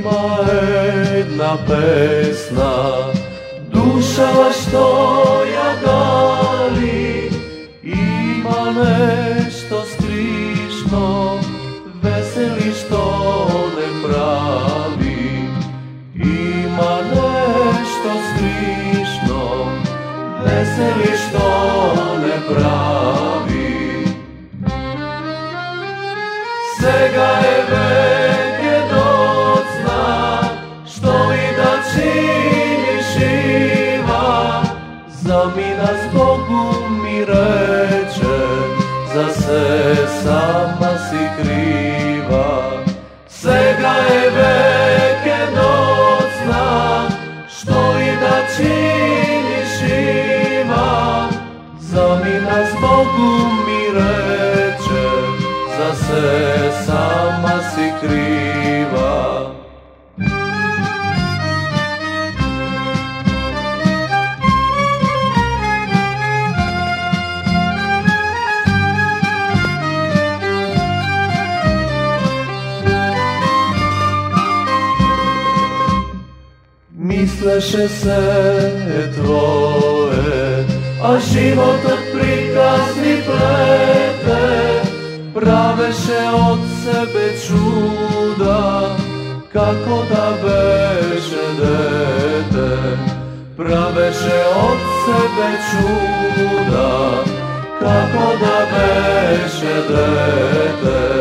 ima jedna pesna, dušava što ja gali, ima nešto strišno, veseli što ne pravi. Ima nešto strišno, veseli što ne pravi. Sega je veke docna, što i da čini živa, zamina zbogu mi reče, za se sama si kriva. Sega je veke docna, što i da čini živa, zamina zbogu mi reče, za se sama si kriva. Misleše se tvoje, a život od prikazni plete, praveše od sebe čuda, kako da beše dete. Praveše od sebe čuda, kako da beše dete.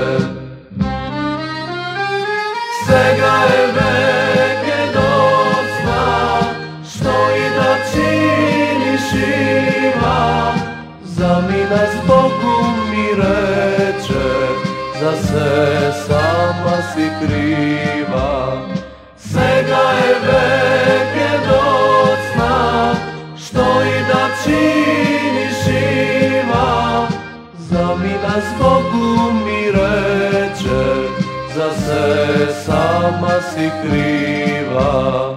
Sega je veke docna, što i da čini živa, zamina zbogu mi reče, za se sama si kriva. Sega je veke docna, što i da čini živa, zamina zbogu mi reče, za se sama si kriva.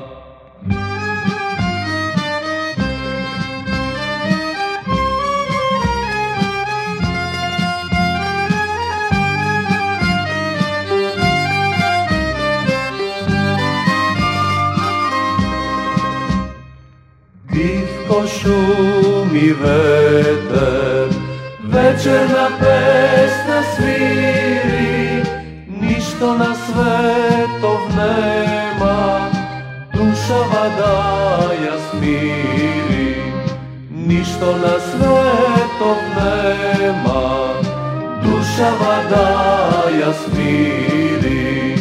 Divko šumi veter, večerna pesna sviri, ništo na svetov nema, dušava da ja smiri. Ništo na svetov nema, dušava da ja smiri.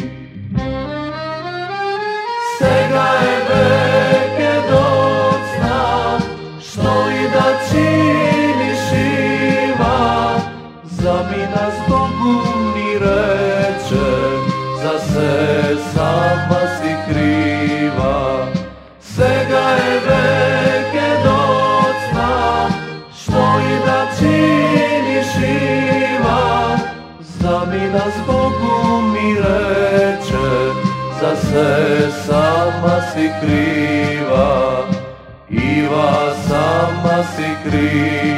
Sega je veke docna, što i da čini živa, zamina zbogu mi reče, za se sama si kriva. Sega je veke docna, što i da čini živa, zamina zbogu mi reče, za se sama si kriva. Iva sama si kriva.